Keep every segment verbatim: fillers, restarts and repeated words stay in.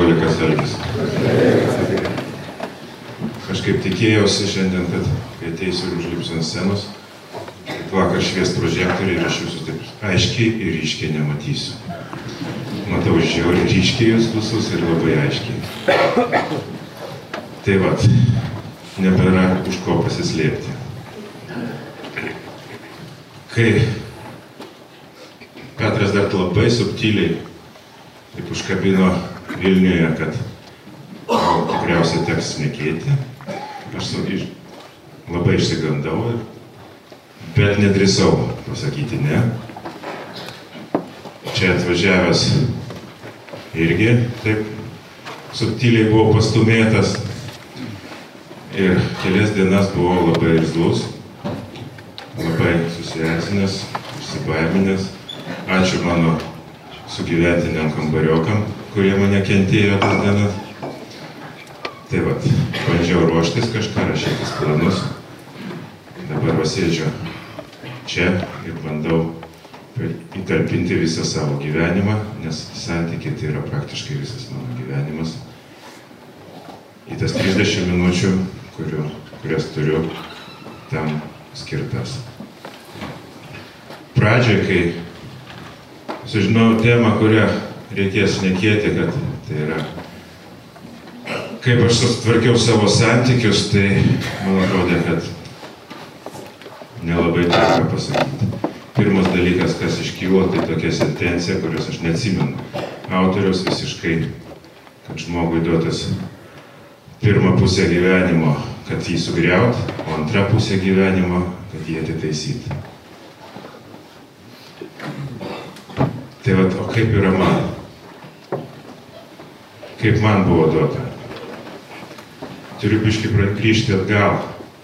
alkoholikas Algis. Kažkaip tikėjausi šiandien, kad kai ateisiu ir užlipsiu ant scenos, kad vakar švies prožektoriai ir aš jūsų taip aiškiai ir ryškiai nematysiu. Matau žiauriai ryškiai jūs visus ir labai aiškiai. Tai vat, nebėra už ko pasislėpti. Kai Petras dar labai subtiliai taip užkabino Vilniuje, kad gal tikriausiai teks šnekėti, aš labai išsigandau, bet nedrįsau pasakyti ne. Čia atvažiavęs irgi taip subtiliai buvau pastumėtas ir kelias dienas buvau labai irzlus, labai susierzinęs, išsibaiminęs. Ačiū mano sugyventiniam kambariokam, kurie mane kentėjo tas dienas. Tai vat, bandžiau ruoštis kažką, rašytis planus. Dabar vasėdžiu čia ir bandau įtalpinti visą savo gyvenimą, nes santykiai tai yra praktiškai visas mano gyvenimas. Į tas trisdešimt minučių, kurių, kurias turiu tam skirtas. Pradžiai, kai sužinau temą, kurią reikės šnekėti, kad tai yra kaip aš sutvarkiau savo santykius, tai man atrodė, kad nelabai turiu ką pasakyti. Pirmas dalykas, kas iškylo, tai tokia sentencija, kurios aš neatsimenu. Autoriaus visiškai, kad žmogui duotas pirmą pusę gyvenimo, kad jį sugriaut, o antrą pusę gyvenimo, kad jį atitaisyt. Tai vat, o kaip yra man? Kaip man buvo duota? Turiu biškį grįžti atgal.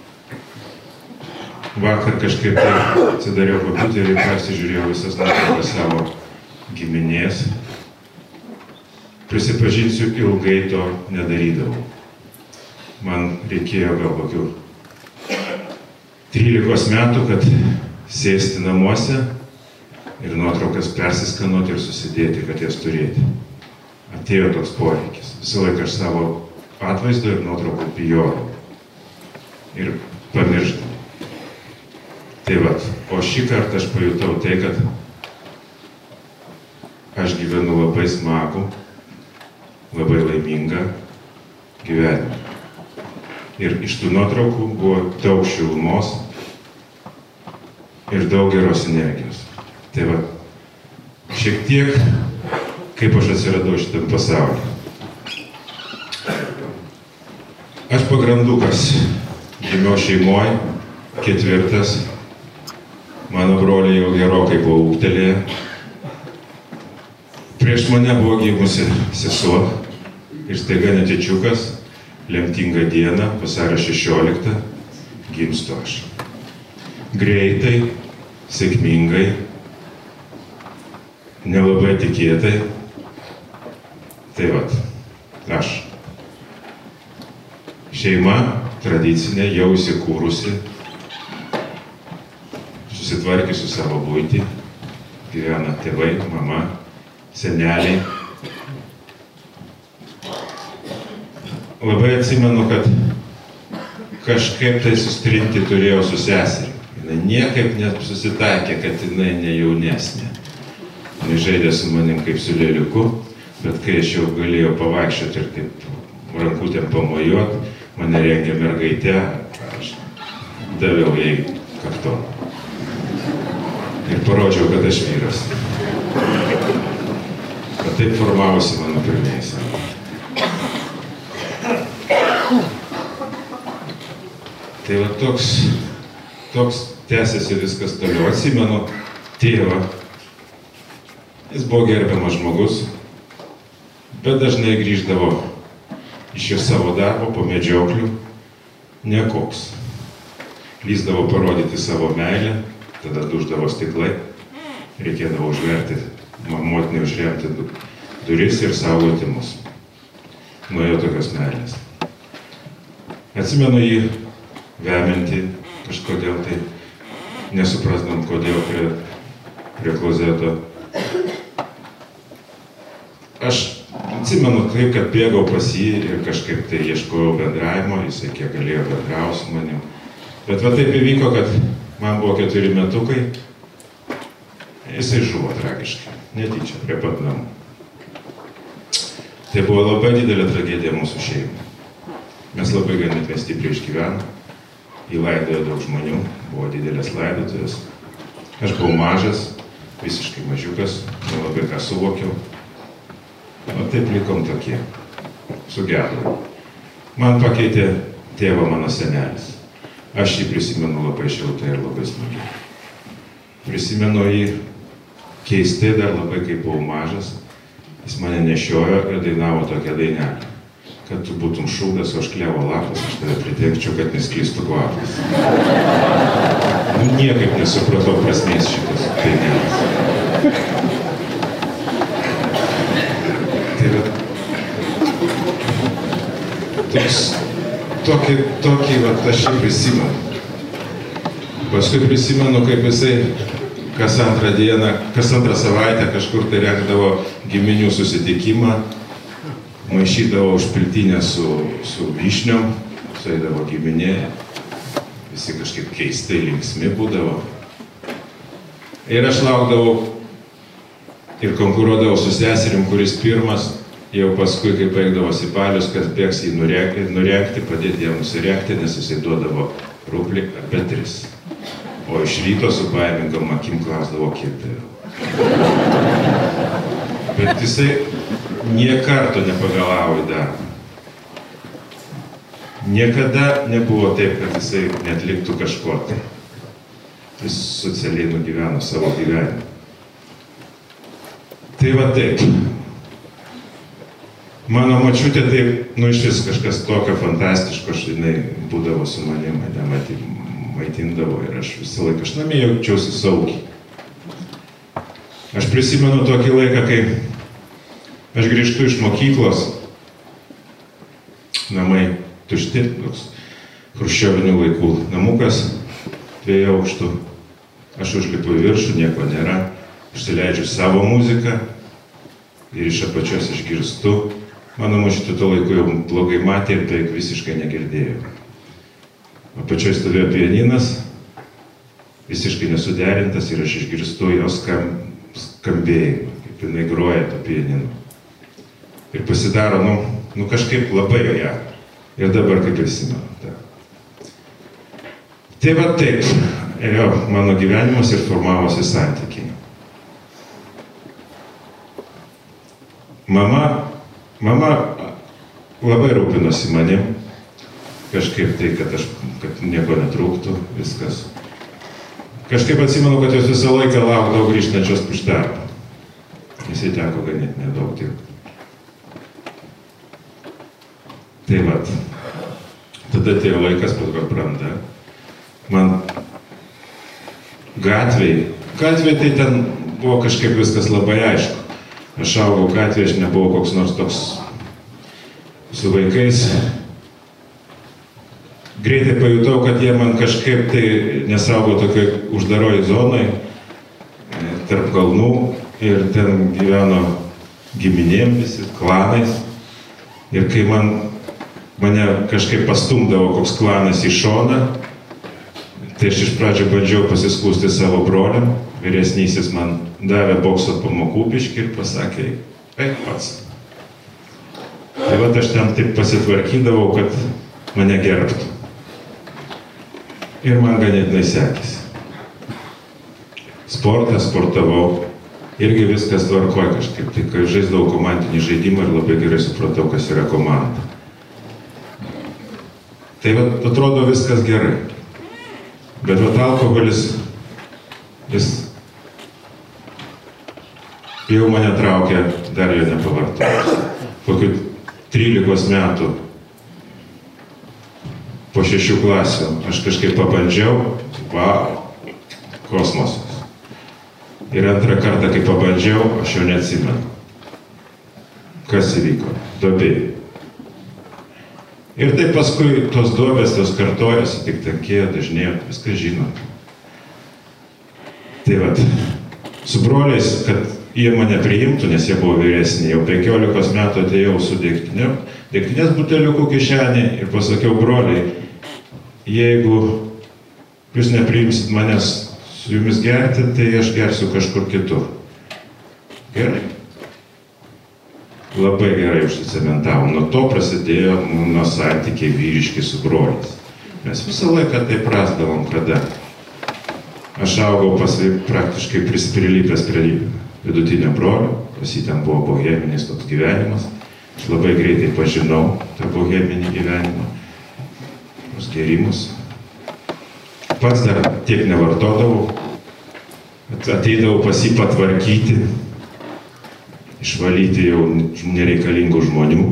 Vakar kažkaip tai atsidariau kompiuterį, persižiūrėjau visas nuotraukas savo giminės. Prisipažinsiu, ilgai to nedarydavau. Man reikėjo gal kokių trylikos metų, kad sėsti namuose ir nuotraukas persiskanuoti ir susidėti, kad jas turėti. Atėjo toks poreikis. Visą laiką aš savo atvaizdo ir nuotraukų bijojau. Ir pamiršdavau. Tai vat, o šį kartą aš pajutau tai, kad aš gyvenu labai smagų, labai laimingą gyvenimą. Ir iš tų nuotraukų buvo daug šilumos ir daug geros energijos. Tai va, šiek tiek, kaip aš atsiradau šitam pasauliu. Aš pagrandukas, gimiau šeimoje, ketvirtas, mano broliai jau gerokai buvo ūgtelėję. Prieš mane buvo gimusi sesuo ir staiga netyčiukas, lemtingą dieną, vasario šešioliktą, gimstu aš. Greitai, sėkmingai, nelabai tikėtai. Tai vat, aš. Šeima tradicinė, jau įsikūrusi, susitvarkiusi savo buitį, gyvena tėvai, mama, seneliai. Labai atsimenu, kad kažkaip tai sustrinti turėjau su seserimi. Jinai niekaip nesusitaikė, kad jinai ne jaunesnė. Jinai žaidė su manim kaip su lėliuku, bet kai aš jau galėjau pavaikščioti ir taip rankutėm pamojuot, mane rengė mergaitė, aš daviau jai kartoną. Ir parodžiau, kad aš vyras. Bet taip formavosi mano pirmieji santykiai. Tai va toks, toks tęsiasi viskas toliau. Atsimenu tėvą. Jis buvo gerbiamas žmogus, bet dažnai grįždavo iš jo savo darbo po medžioklių nekoks. Lįsdavo parodyti savo meilę, tada duždavo stiklai, reikėdavo užverti, motinai užremti duris ir saugoti mus. Nuo jo tokios meilės. Atsimenu jį veminti kažkodėl tai, nesuprasdam, kodėl prie, prie klozeto. Aš atsimenu, kaip kad bėgau pas jį ir kažkaip tai ieškojau bendravimo, jisai kiek galėjo bendrauti su manim. Bet va taip įvyko, kad man buvo keturi metukai, jisai žuvo tragiškai, netyčia, prie pat namų. Tai buvo labai didelė tragedija mūsų šeimai. Mes labai ganėtinai stipriai išgyvenom, įlaidojo daug žmonių, buvo didelės laidotuvės. Aš buvau mažas, visiškai mažiukas, nelabai ką suvokiau. O taip likom tokie, sugedom. Man pakeitė tėvą mano senelis. Aš jį prisimenu labai šiltai ir labai smagiai. Prisimenu jį keistai dar labai, kai buvau mažas. Jis mane nešiojo ir dainavo tokią dainelę. Kad tu būtum šūdas, o aš klevo lapas, aš tave pridengčiau, kad nesklistų kvapas. Nu, niekaip nesupratau prasmės šitas dainelės. Tai va, toks, tokį, tokį, va, aš jį prisimenu. Paskui prisimenu, kaip jisai kas antrą dieną, kas antrą savaitę kažkur tai rengdavo giminių susitikimą, maišydavo užpiltinę su, su vyšniom, sueidavo giminė, visi kažkaip keistai linksmi būdavo. Ir aš laukdavau ir konkuruodavau su seserim, kuris pirmas, jau paskui, kai baigdavosi balius, kad bėgs jį nurengti, nurengti, padėti jam nusirekti, nes jisai duodavo rublį apie tris. O iš ryto su baimingom akim klausdavo, kiek tai. Bet jisai nie karto nepagalavo į darbą. Niekada nebuvo taip, kad jisai netliktų kažko tai. Jis socialiai nugyveno savo gyvenimą. Tai va taip. Mano močiutė taip, nu iš vis kažkas tokio fantastiško, žinai, būdavo su manim, mane maitindavo ir aš visą laiką, aš namie jaučiausi saugiai. Aš prisimenu tokį laiką, kai aš grįžtu iš mokyklos, namai tušti, toks chruščiovinių laikų namukas, dviejų aukštų, aš užlipu į viršų, nieko nėra, užsileidžiu savo muziką ir iš apačios išgirstu, mano močiutė tuo laiku jau blogai matė ir beveik visiškai negirdėjo. Apačioj stovėjo pianinas, visiškai nesuderintas ir aš išgirstu jos skam, skambėjimą, kaip jinai groja to pianinu. Ir pasidaro, nu, nu kažkaip labai ją. Ir dabar kaip prisimenu. Ta. Tai va taip, ėjo mano gyvenimas ir formavosi santykiai. Mama, mama labai rūpinosi manim, kažkaip tai, kad aš, kad nieko netrūktų, viskas. Kažkaip atsimenu, kad jos visą laiką laukdavo grįžtančios iš darbo. Jisai teko ganėtinai daug dirbti. Tai vat, tada atėjo laikas, paskui branda. Man gatvėj, gatvėj tai ten buvo kažkaip viskas labai aišku. Aš augau gatvėj, aš nebuvau koks nors toks su vaikais. Greitai pajutau, kad jie man kažkaip tai nesaugo tokioj uždaroj zonai, tarp kalnų, ir ten gyveno giminėm visi, klanais. Ir kai man mane kažkaip pastumdavo koks klanas į šoną, tai aš iš pradžio bandžiau pasiskųsti savo broliam, vyresnysis man davė bokso pamokų biškį ir pasakė, eik pats. Tai vat aš ten taip pasitvarkydavau, kad mane gerbtų. Ir man ganėtinai sekėsi. Sportą sportavau, irgi viskas tvarkoj kažkaip, tai kai žaisdavau komandinį žaidimą ir labai gerai supratau, kas yra komanda. Tai va, atrodo viskas gerai. Bet va, alkoholis, jis jau mane traukia, dar jo nepavartojus. Kokių trylikos metų, po šešių klasių, aš kažkaip pabandžiau, vau, kosmosas. Ir antrą kartą, kai pabandžiau, aš jau neatsimenu. Kas įvyko? Duobė. Ir taip paskui tos duobės, tos kartojasi, tik tankėjo, dažnėjo, viską žinot. Tai vat, su broliais, kad jie mane priimtų, nes jie buvo vyresni. Jau penkiolikos metų atėjau su degtiniu, degtinės buteliukų kišenį ir pasakiau, broliai, jeigu jūs nepriimsit manęs su jumis gerti, tai aš gersiu kažkur kitur. Gerai. Labai gerai užsicementavo. Nuo to prasidėjo mano santykiai vyriški su broliais. Mes visą laiką taip prasdavom, kada aš augau pas praktiškai prilypęs prie vidutinio brolio, pas jį ten buvo boheminis toks gyvenimas. Aš labai greitai pažinau tą boheminį gyvenimą, tos gerimus. Pats dar tiek nevartodavau, ateidavau pas jį patvarkyti, išvalyti jau nereikalingų žmonių.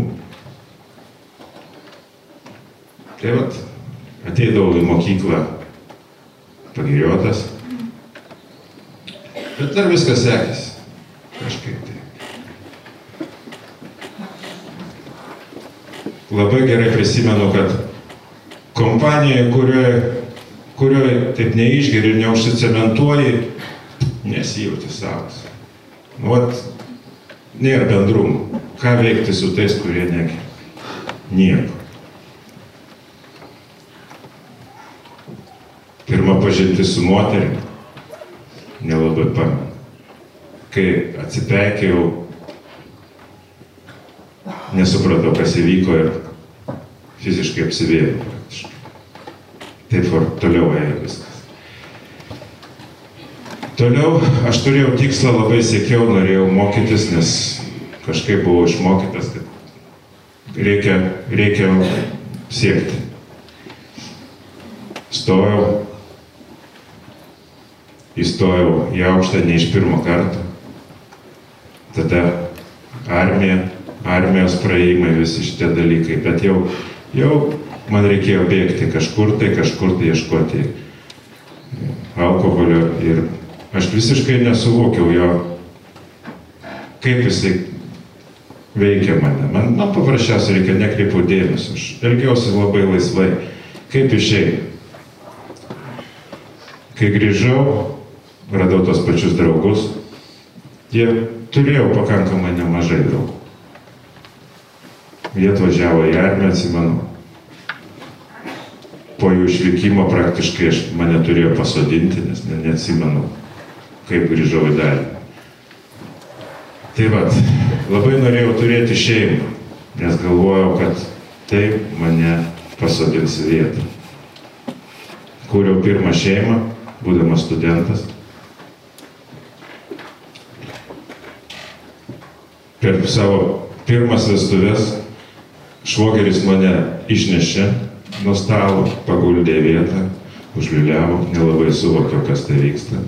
Tai vat, ateidavau į mokyklą pagiriotas, bet dar viskas sekėsi. Kažkaip tai. Labai gerai prisimenu, kad kompanijoje, kurioje, kurioje taip neišgeri ir neužsicementuoji, nesijauti savas. Nu, vat, nėra bendrumų. Ką veikti su tais, kurie negeria? Nieko. Pirma pažintis su moterim, nelabai pamenu. Kai atsipeikėjau, nesupratau, kas įvyko ir fiziškai apsivėjau praktiškai. Taip ir toliau ėjo viskas. Toliau aš turėjau tikslą, labai siekiau, norėjau mokytis, nes kažkaip buvau išmokytas, kad reikia, reikia siekti. Stojau, įstojau į aukštą ne iš pirmo karto. Tada armija, armijos praėjimai, visi šitie dalykai, bet jau, jau man reikėjo bėgti kažkur tai, kažkur tai ieškoti alkoholio ir aš visiškai nesuvokiau jo, kaip jisai veikia mane. Man, man paprasčiausiai reikia nekreipiau dėmesio, aš elgiausi labai laisvai, kaip išėjau. Kai grįžau, radau tos pačius draugus, jie turėjo pakankamai nemažai draugų. Jie atvažiavo į armiją, atsimenu. Po jų išvykimo praktiškai aš mane turėjo pasodinti, nes ne, neatsimenu, kaip grįžau į dalį. Tai vat, labai norėjau turėti šeimą, nes galvojau, kad taip mane pasodins į vietą. Kūriau pirmą šeimą, būdamas studentas. Per savo pirmas vestuves švogeris mane išnešė nuo stalo, paguldė į vietą, užliuliavo, nelabai suvokiau, kas tai vyksta.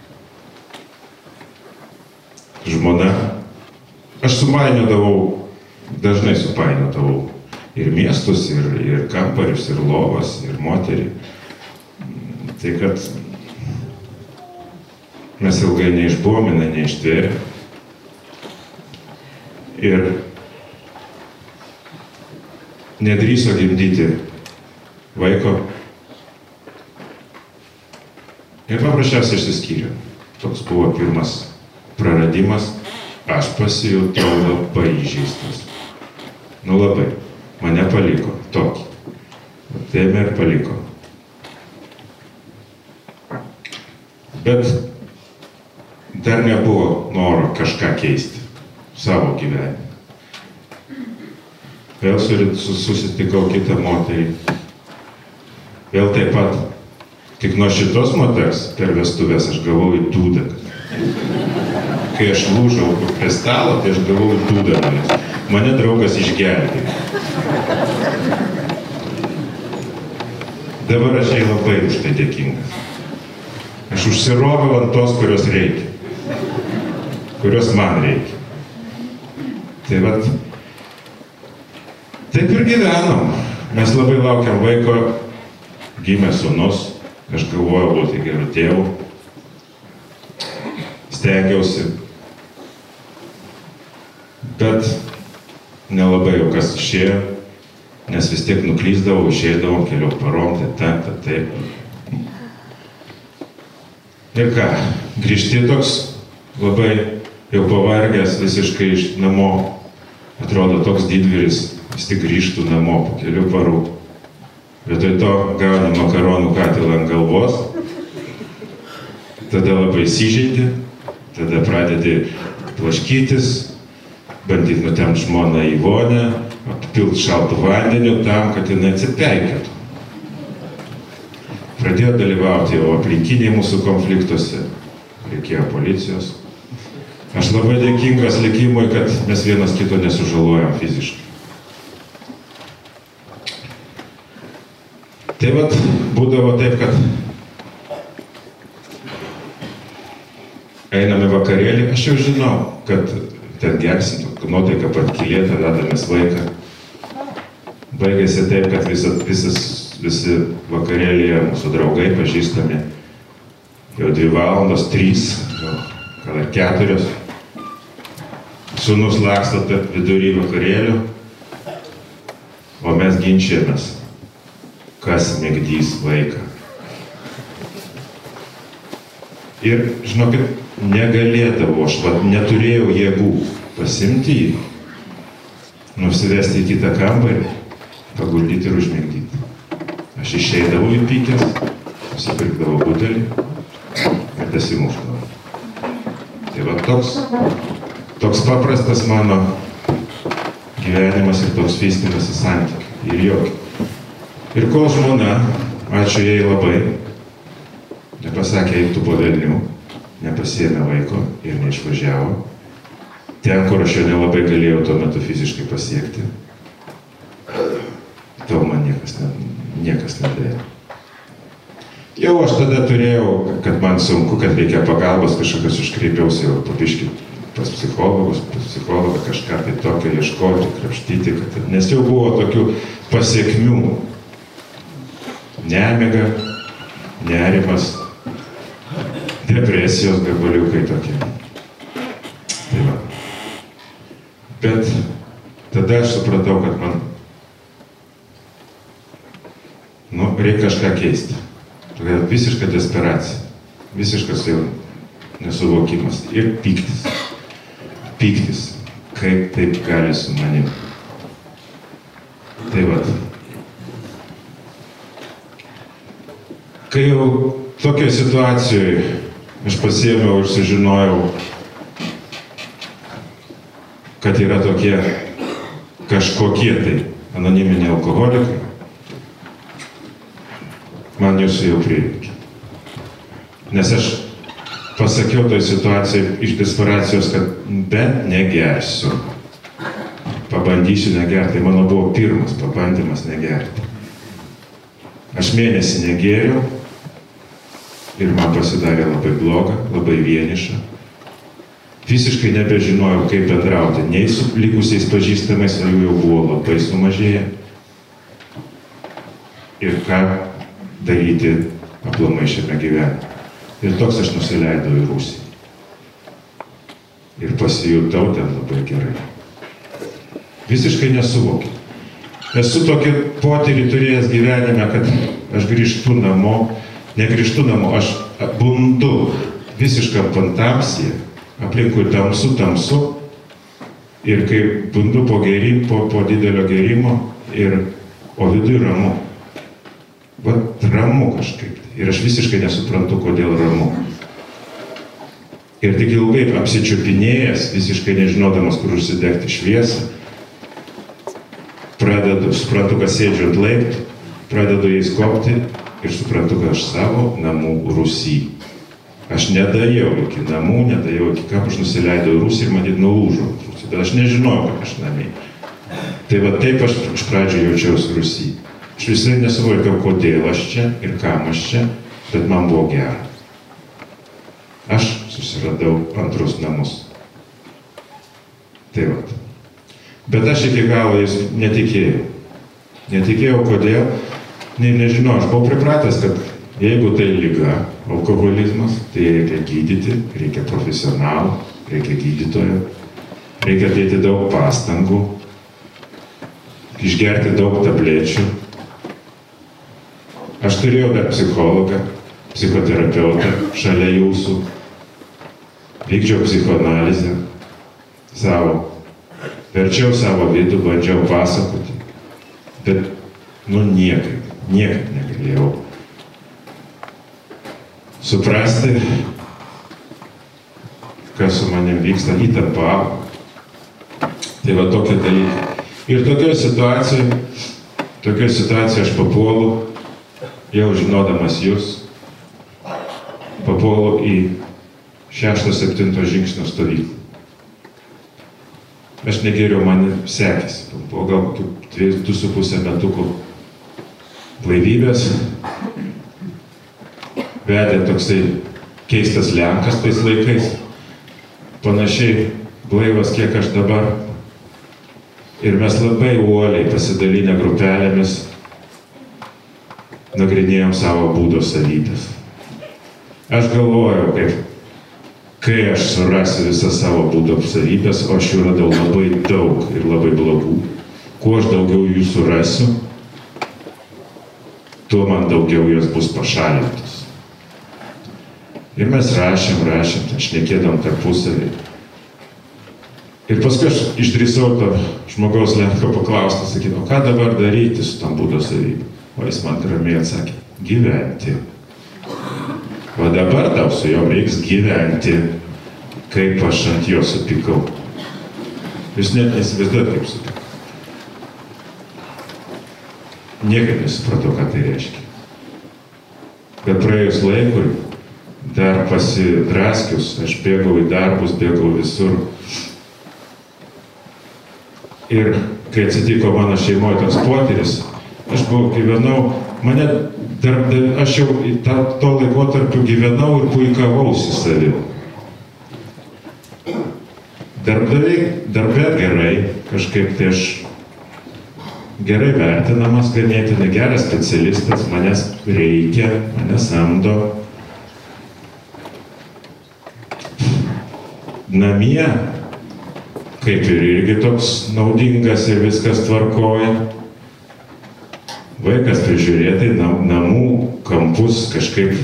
Žmona, aš supainiodavau, dažnai supainiodavau ir miestus, ir, ir kamparius, ir lovas, ir moterį. Tai kad mes ilgai neišbuvome, neištvėrė. Ir nedrįso gimdyti vaiko. Ir paprasčiausiai išsiskyrė. Toks buvo pirmas praradimas. Aš pasijutau labai įžeistas. Nu labai. Mane paliko. Tokį. Ėmė ir paliko. Bet dar nebuvo noro kažką keisti savo gyvenime. Vėl susitikau kitą moterį. Vėl taip pat. Tik nuo šitos moters per vestuvės aš gavau į dūdą. Kai aš lūžau prie stalo, tai aš gavau į dūdą. Mane draugas išgelbėjo. Dabar aš jai labai už tai dėkingas. Aš užsiroviau ant tos, kurios reikia. Kurios man reikia. Tai vat, taip ir gyvenom. Mes labai laukiam vaiko, gimė sūnus, aš galvojau būti geru tėvu. Stengiausi. Bet nelabai jau kas išėjo, nes vis tiek nuklysdavau, išėdavau keliom parom, tai ten, tai taip. Ir ką, grįžti toks labai jau pavargęs visiškai iš namo, atrodo toks didvyris, vis tik grįžtų namo po kelių parų. Vietoj to gauni makaronų katilą ant galvos, tada labai įsižeidi, tada pradedi plaškytis, bandyti nutemti žmoną į vonę, appilt šaltų vandeniu tam, kad jinai atsipeikėtų. Pradėjo dalyvauti jau aplinkiniai mūsų konfliktuose, reikėjo policijos. Aš labai dėkingas likimui, kad mes vienas kito nesužalojam fiziškai. Tai vat būdavo taip, kad einame vakarėlį, aš jau žinau, kad ten gersim, nuotaika patkilėta, vedamės vaiką. Baigėsi taip, kad visas, visas, visi vakarėlėje mūsų draugai pažįstami, jau dvi valandos, trys, gal ir keturios. Sūnus laksto vidury vakarėlių, o mes ginčiamės, kas migdys vaiką. Ir, žinokit, negalėdavau, aš vat, neturėjau jėgų pasimti jį, nusivesti į kitą kambarį, paguldyti ir užmigdyti. Aš išeidavau į pykęs, nusipirkdavau butelį ir dasimušdavau. Tai va toks, toks paprastas mano gyvenimas ir toks vystymasis santykių. Ir jokio. Ir kol žmona, ačiū jai labai, nepasakė, eik tu po velnių, nepasiėmė vaiko ir neišvažiavo. Ten, kur aš jo nelabai galėjau tuo metu fiziškai pasiekti, to man niekas, ne, niekas nedėjo. Jau aš tada turėjau, kad man sunku, kad reikia pagalbos, kažkokios iškreipiausi jau papiškį pas psichologus, pas psichologą kažką tai tokio ieškoti, krapštyti, kad, nes jau buvo tokių pasiekmių. Nemiga, nerimas, depresijos gabaliukai tokie. Tai va. Bet tada aš supratau, kad man nu, reikia kažką keisti. Tokia visiška desperacija, visiškas jau nesuvokimas ir pyktis. Pyktis, kaip taip gali su manim. Tai vat. Kai jau tokiai situacijoje aš pasiėmiau ir sužinojau, kad yra tokie kažkokie tai anoniminiai alkoholikai, man jūsų jau prireikė. Nes aš pasakiau toj situacijai iš desperacijos, kad bent negersiu. Pabandysiu negerti. Tai mano buvo pirmas pabandymas negerti. Aš mėnesį negėriau ir man pasidarė labai bloga, labai vieniša. Visiškai nebežinojau, kaip bendrauti. Nei su likusiais pažįstamais, jų jau buvo labai sumažėję. Ir ką daryti aplamai šiame gyvenime. Ir toks aš nusileidau į Rusiją. Ir pasijutau ten labai gerai. Visiškai nesuvokiu. Esu tokį potyrį turėjęs gyvenime, kad aš grįžtu namo, negrįžtu namo, aš bundu visišką pantamsiją, aplinkui tamsu, tamsu. Ir kai bundu po, gerim, po, po didelio gerimo, ir, o vidui ramu. Vat ramu kažkaip. Ir aš visiškai nesuprantu, kodėl ramu. Ir tik ilgai apsičiupinėjęs, visiškai nežinodamas, kur užsidegti šviesą, pradedu, suprantu, kad sėdžiu ant laiptų, pradedu jais kopti ir suprantu, kad aš savo namų Rusy. Aš nedajau iki namų, nedajau iki kam, aš nusileidau į Rusiją ir matyt nulūžau ant Rusijos, bet aš nežinojau, kad aš namie. Tai va taip aš iš pradžių jaučiausi Rusy. Aš visai nesuvokiau, kodėl aš čia ir kam aš čia, bet man buvo gera. Aš susiradau antrus namus. Tai va. Bet aš iki galo jais netikėjau. Netikėjau, kodėl, ne, nežinau, aš buvau pripratęs, kad jeigu tai liga, alkoholizmas, tai reikia gydyti, reikia profesionalų, reikia gydytojo, reikia dėti daug pastangų, išgerti daug tablečių. Aš turėjau dar psichologą, psichoterapeutą šalia jūsų. vykdžiau psichoanalizę savo, verčiau savo vidų, bandžiau pasakoti, bet, nu, niekaip, niekaip negalėjau suprasti, kas su manim vyksta, įtampa. Tai va tokie dalykai. Ir tokioje situacijoje, tokioje situacijoje aš papuolu, jau žinodamas jūs, papuolu į šešto septinto žingsnio stovyklą. Aš negeriau, man sekėsi. Po gal kokių du su pusę metukų blaivybės vedė toksai keistas lenkas tais laikais, panašiai blaivas, kiek aš dabar. Ir mes labai uoliai pasidalinę grupelėmis nagrinėjom savo būdo savybės. Aš galvojau, kaip kai aš surasiu visas savo būdo savybės, o aš jų radau labai daug ir labai blogų, kuo aš daugiau jų surasiu, tuo man daugiau jos bus pašalintos. Ir mes rašėm, rašėm, šnekėdom tarpusavį. Ir paskui aš išdrįsau to žmogaus lenko paklausti, sakyti, o ką dabar daryti su tam būdo savybė? O jis man ramiai atsakė, gyventi. O dabar tau su juo reiks gyventi, kaip aš ant jo supykau. Jūs net neįsivaizduojat, kaip supykau. Niekaip nesupratau, ką tai reiškia. Bet praėjus laikui, dar pasidraskius, aš bėgau į darbus, bėgau visur. Ir kai atsitiko mano šeimoje toks potyris, aš buvau gyvenau, mane darbdaviai, aš jau tą, to laikotarpiu gyvenau ir puikavausi savim. Darbdaviai, darbė gerai, kažkaip tai aš gerai vertinamas, ganėtinai geras specialistas, manęs reikia, mane samdo. Namie, kaip ir irgi toks naudingas ir viskas tvarkoja. Vaikas prižiūrėtai nam, namų kampus kažkaip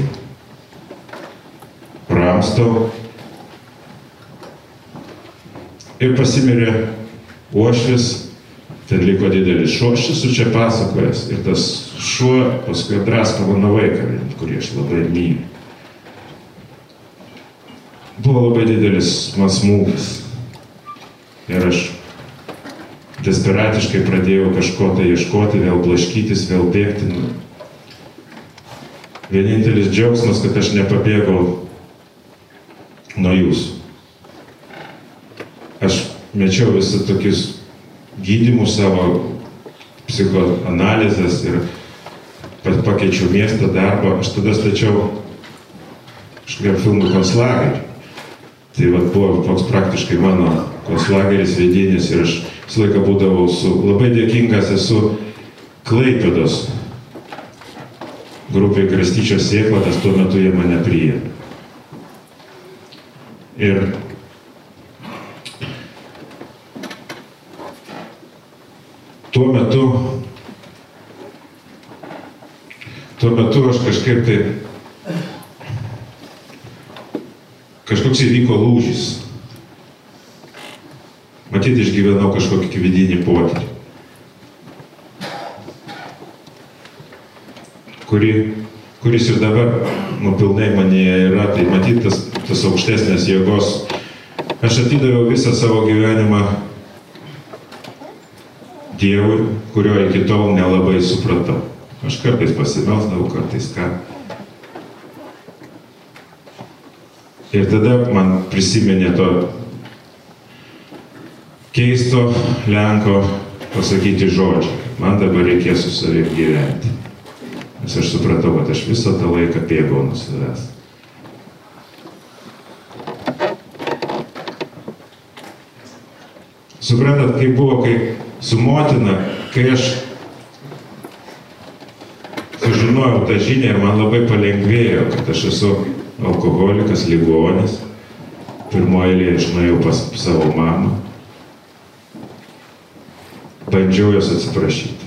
ramsto. Ir pasimirė uošvis, ten liko didelis šuo, aš esu čia pasakojęs. Ir tas šuo paskui drasko mano vaiką, kurį aš labai myliu. Buvo labai didelis man smūgis. Ir aš desperatiškai pradėjau kažko tai ieškoti, vėl blaškytis, vėl bėgti. Vienintelis džiaugsmas, kad aš nepabėgau nuo jūsų. Aš mečiau visą tokius gydymus savo, psichoanalizės ir pakeičiau miestą, darbą. Aš tada stačiau kažkokiam filmų konclagerį. Tai vat buvo toks praktiškai mano konclageris vidinis ir aš visą laiką būdavau su, labai dėkingas esu Klaipėdos grupiai Krastyčio sėkla, nes tuo metu jie mane priėmė. Ir tuo metu, tuo metu aš kažkaip tai, kažkoks įvyko lūžis. Matyt, išgyvenau kažkokį vidinį potyrį, kuri, kuris ir dabar, nu, pilnai manyje yra, tai matyt, tas, tas aukštesnės jėgos. Aš atidaviau visą savo gyvenimą Dievui, kurio iki tol nelabai supratau. Aš kartais pasimelsdavau, kartais ką. Ir tada man prisiminė to keisto lenko pasakyti žodžią. Man dabar reikės su savim gyventi. Nes aš supratau, kad aš visą tą laiką bėgau nuo savęs. Suprantat, kaip buvo, kai su motina, kai aš sužinojau tą žinią ir man labai palengvėjo, kad aš esu alkoholikas, ligonis. Pirmoje eilėje aš nuėjau pas savo mamą. Bandžiau jos atsiprašyti.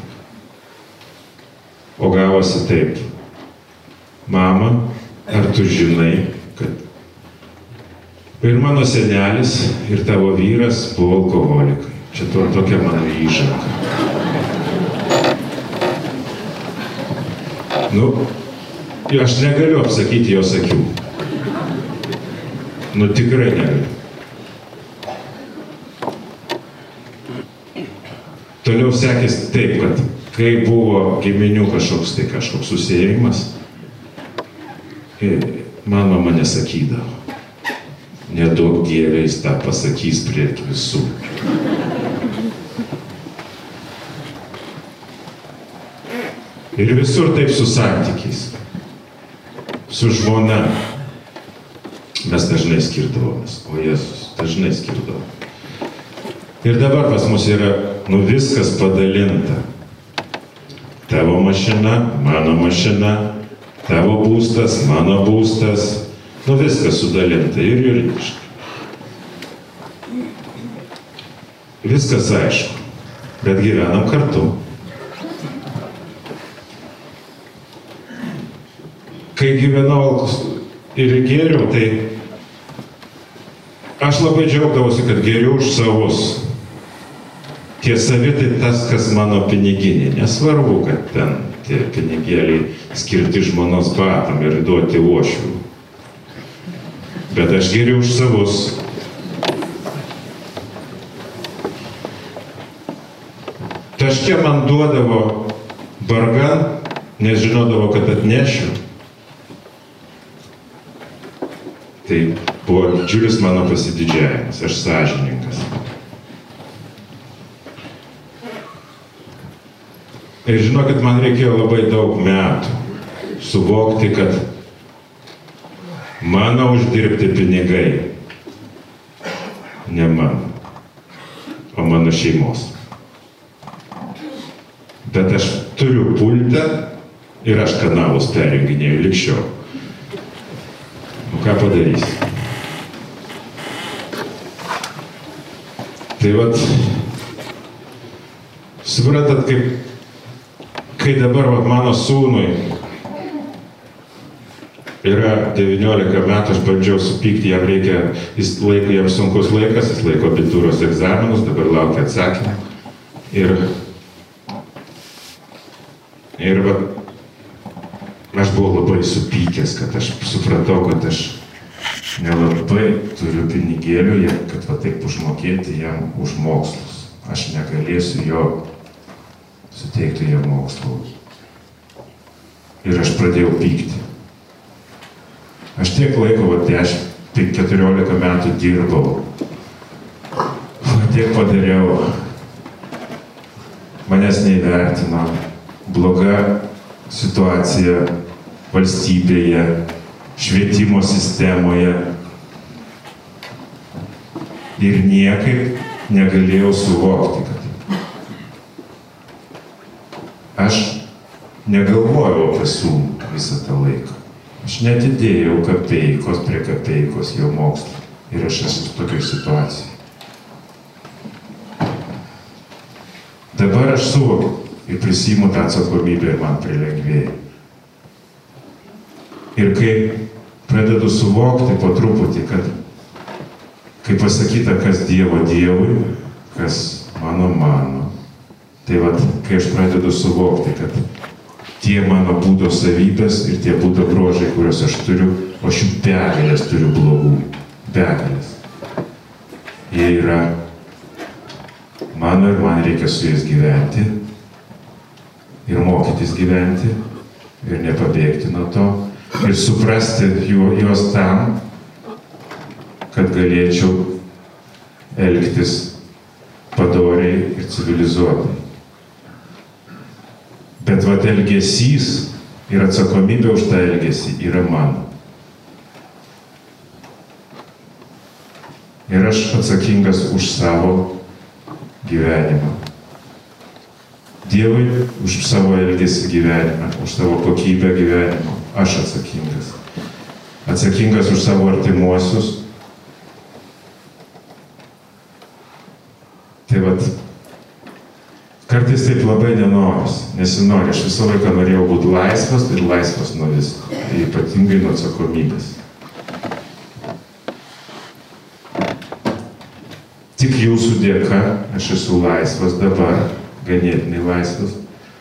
O gavosi taip. Mama, ar tu žinai, kad Ir mano senelis, ir tavo vyras buvo alkoholikai. Čia to, tokia mano įžanga. Nu, aš negaliu apsakyti jos akių. Nu, tikrai negaliu. Toliau sekėsi taip, kad kai buvo giminių kažkoks tai kažkoks susėjimas, mano mane sakydavo, neduok Dieve, jis tą pasakys prie visų. Ir visur taip su santykiais, su žmona. Mes dažnai skirdavomės, o Jėzus dažnai skirdavo. Ir dabar pas mus yra, nu, viskas padalinta. Tavo mašina, mano mašina, tavo būstas, mano būstas, nu, viskas sudalinta ir juridiškai. Viskas aišku, bet gyvenam kartu. Kai gyvenau ir gėriau, tai aš labai džiaugdavausi, kad geriau už savus. Tie savi tai tas, kas mano piniginė. Nesvarbu, kad ten tie pinigėliai skirti žmonos batam ir duoti uošvių. Bet aš geriau už savus. Taške man duodavo bargan, nes žinodavo, kad atnešiu. Tai buvo didžiulis mano pasididžiavimas, aš sąžiningas. Ir žinokit, man reikėjo labai daug metų suvokti, kad mano uždirbti pinigai ne mano, o mano šeimos. Bet aš turiu pultą ir aš kanalus perjunginėjau likščiau. Nu, ką padarysi? Tai vat, suprantat, kaip, kai dabar vat, mano sūnui yra devyniolika metų, aš bandžiau supykti, jam reikia, jis laiko, jam sunkus laikas, jis laiko abitūros egzaminus, dabar laukia atsakymą. Ir, ir vat, aš buvau labai supykęs, kad aš supratau, kad aš nelabai turiu pinigėlių, kad va taip užmokėti jam už mokslus. Aš negalėsiu jo suteikti jam mokslų. Ir aš pradėjau pykti. Aš tiek laiko, va dešimt keturiolika metų dirbau. Tiek padariau. Manęs neįvertino. Bloga situacija valstybėje, švietimo sistemoje. Ir niekaip negalėjau suvokti, kad aš negalvojau apie sūnų visą tą laiką. Aš netidėjau kapeikos prie kapeikos jo mokslą. Ir aš esu tokioj situacijai. Dabar aš suvokiu ir prisiimu tą atsakomybę ir man prilengvėja. Ir kai pradedu suvokti po truputį, kad kai pasakyta, kas Dievo Dievui, kas mano mano, tai vat, kai aš pradedu suvokti, kad tie mano būdo savybės ir tie būdo bruožai, kuriuos aš turiu, o aš jų begalės turiu blogų, begalės. Jie yra mano ir man reikia su jais gyventi ir mokytis gyventi ir nepabėgti nuo to ir suprasti juos tam, kad galėčiau elgtis padoriai ir civilizuotai. Bet vat elgesys ir atsakomybė už tą elgesį yra mano. Ir aš atsakingas už savo gyvenimą. Dievui už savo elgesį gyvenimą, už savo kokybę gyvenimo. Aš atsakingas. Atsakingas už savo artimuosius. Tai vat, kartais taip labai nenoris, nesinori. Aš visą laiką norėjau būti laisvas ir laisvas nuo visko, ypatingai nuo atsakomybės. dėka aš esu laisvas dabar, ganėtinai laisvas,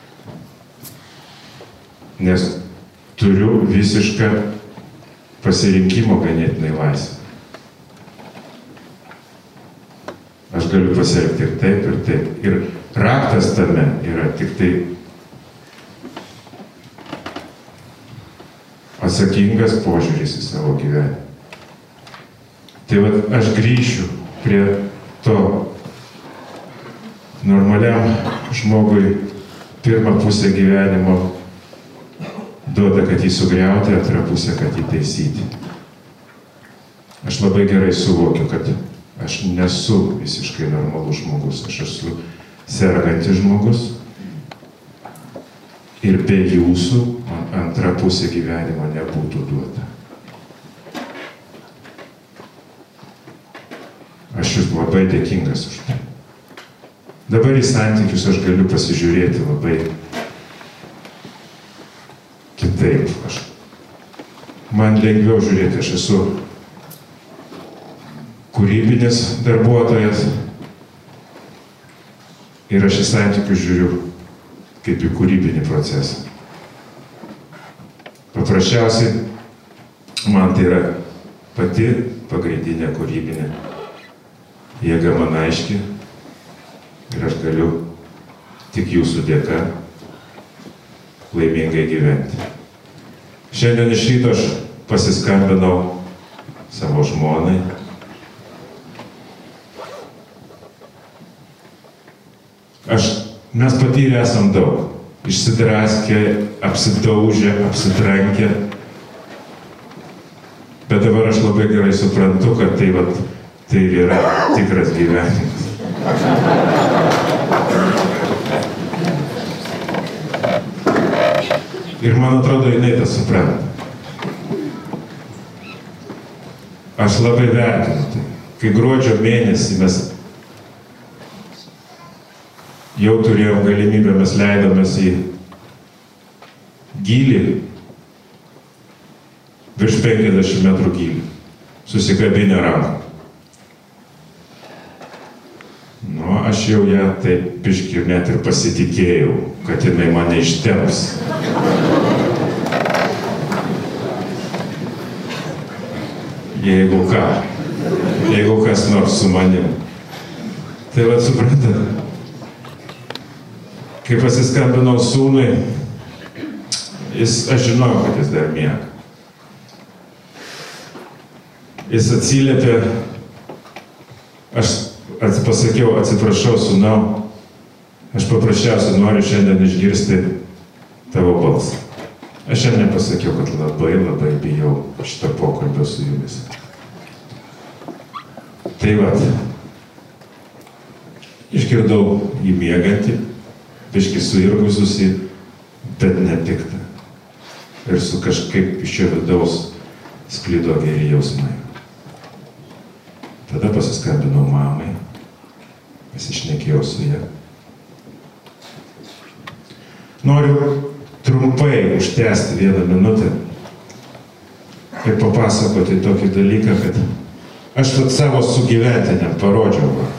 nes turiu visišką pasirinkimo ganėtinai laisvę. Aš galiu pasielgti ir taip, ir taip. Ir raktas tame yra tik tai atsakingas požiūris į savo gyvenimą. Tai vat aš grįšiu prie to normaliam žmogui pirmą pusę gyvenimo duoda, kad jį sugriauti, antrą pusę, kad jį taisyti. Aš labai gerai suvokiu, kad aš nesu visiškai normalus žmogus, aš esu sergantis žmogus ir be jūsų man antra pusė gyvenimo nebūtų duota. Aš jūs labai dėkingas už tai. Dabar į santykius aš galiu pasižiūrėti labai kitaip. Aš, man lengviau žiūrėti, aš esu kūrybinis darbuotojas ir aš į santykius žiūriu kaip į kūrybinį procesą. Paprasčiausiai man tai yra pati pagrindinė kūrybinė jėga man aiški ir aš galiu tik jūsų dėka laimingai gyventi. Šiandien iš ryto aš pasiskambinau savo žmonai. Aš, mes patyrę esam daug. Išsidraskę, apsidaužę, apsitrankę. Bet dabar aš labai gerai suprantu, kad tai, vat, tai yra tikras gyvenimas. Ir man atrodo, jinai tą supranta. Aš labai vertinu tai. Kai gruodžio mėnesį mes jau turėjom galimybę, mes leidomės į gylį, virš penkiasdešimt metrų gylį, susikabinę ranką. Nu, aš jau ją taip biškį net ir pasitikėjau, kad jinai mane ištemps. Jeigu ką, jeigu kas nors su manim. Tai va, suprantate, kai pasiskambinau sūnui, jis, aš žinojau, kad jis dar miega. Jis atsiliepė, aš pasakiau, atsiprašau, sūnau, aš paprasčiausiai noriu šiandien išgirsti tavo balsą. Aš jam nepasakiau, kad labai, labai bijau šito pokalbio su jumis. Tai vat, išgirdau jį miegantį, biškį suirgususi, bet nepiktą. Ir su kažkaip iš jo vidaus sklido geri jausmai. Tada pasiskambinau mamai, pasišnekėjau su ja. Noriu trumpai užtęsti vieną minutę ir papasakoti tokį dalyką, kad aš vat savo sugyventiniam parodžiau vakar.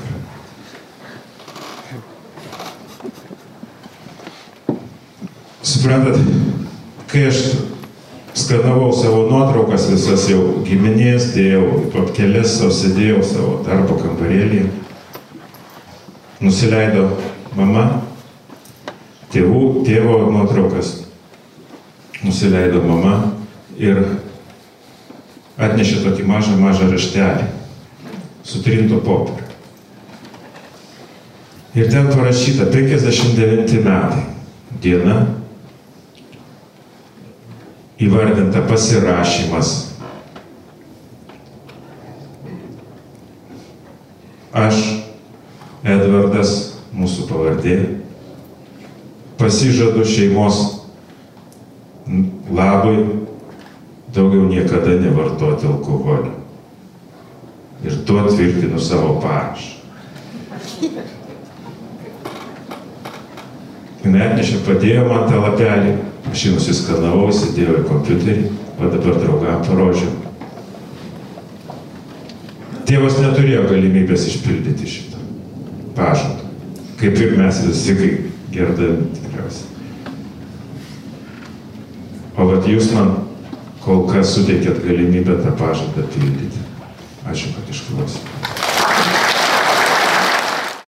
Suprantat, kai aš skanavau savo nuotraukas visas jau giminės, dėjau papkeles, savo sėdėjau savo darbo kambarėlį, nusileido mama, tėvų, tėvo nuotraukas, nusileido mama ir atnešė tokį mažą, mažą raštelį, sutrinto popierių. Ir ten parašyta penkiasdešimt devinti metai, diena, įvardinta pasirašymas. Aš, Edvardas, mūsų pavardė, pasižadu šeimos labui daugiau niekada nevartoti alkoholio. Ir tuo tvirtinu savo parašą. Jis atnešė, padėjo man tą lapelį, aš jį nusiskanavau, sėdėjau į kompiuterį, o dabar draugam parodžiau. Tėvas neturėjo galimybės išpildyti šitą. pažadu. Kaip ir mes visi, kaip gerdami tikriausiai. O vat jūs man kol kas suteikėt galimybę tą pažadą pildyti. Ačiū, kad išklausėte.